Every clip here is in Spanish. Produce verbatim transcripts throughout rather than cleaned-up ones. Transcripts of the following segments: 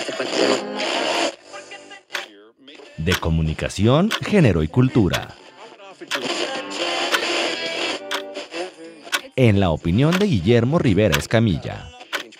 De comunicación, género y cultura. En la opinión de Guillermo Rivera Escamilla.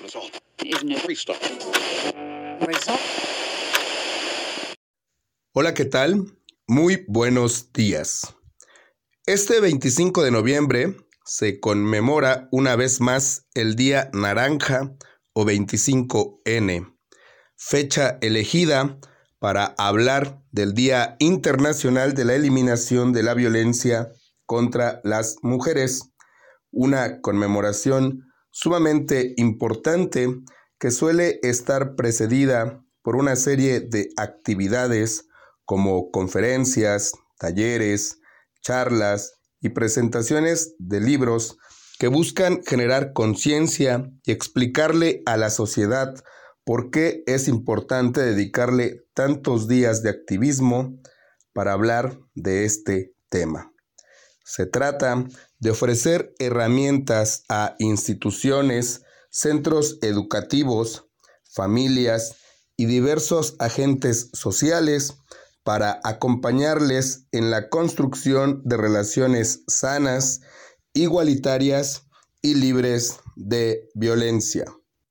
Hola, ¿qué tal? Muy buenos días. Este veinticinco de noviembre se conmemora una vez más el Día Naranja o veinticinco ene, fecha elegida para hablar del Día Internacional de la Eliminación de la Violencia contra las Mujeres, una conmemoración sumamente importante que suele estar precedida por una serie de actividades como conferencias, talleres, charlas y presentaciones de libros que buscan generar conciencia y explicarle a la sociedad por qué es importante dedicarle tantos días de activismo para hablar de este tema. Se trata de ofrecer herramientas a instituciones, centros educativos, familias y diversos agentes sociales para acompañarles en la construcción de relaciones sanas, igualitarias y libres de violencia.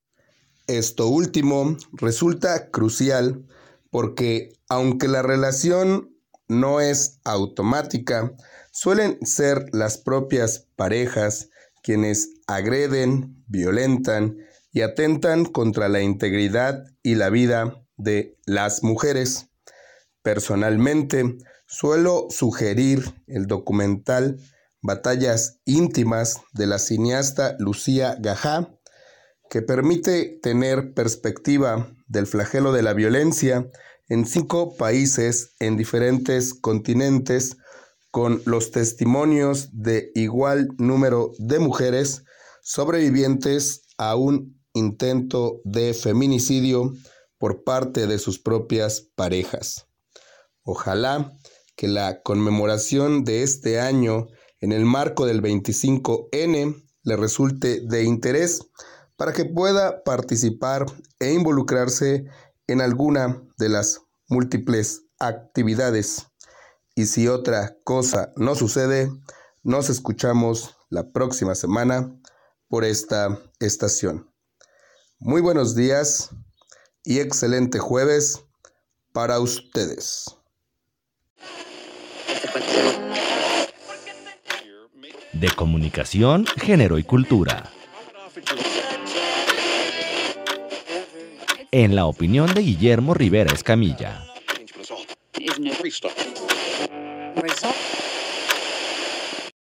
Esto último resulta crucial porque, aunque la relación no es automática, suelen ser las propias parejas quienes agreden, violentan y atentan contra la integridad y la vida de las mujeres. Personalmente, suelo sugerir el documental Batallas íntimas de la cineasta Lucía Gajá, que permite tener perspectiva del flagelo de la violencia en cinco países en diferentes continentes, con los testimonios de igual número de mujeres sobrevivientes a un intento de feminicidio por parte de sus propias parejas. Ojalá que la conmemoración de este año en el marco del veinticinco ene le resulte de interés para que pueda participar e involucrarse en alguna de las múltiples actividades. Y si otra cosa no sucede, nos escuchamos la próxima semana por esta estación. Muy buenos días y excelente jueves para ustedes. De comunicación, género y cultura. En la opinión de Guillermo Rivera Escamilla.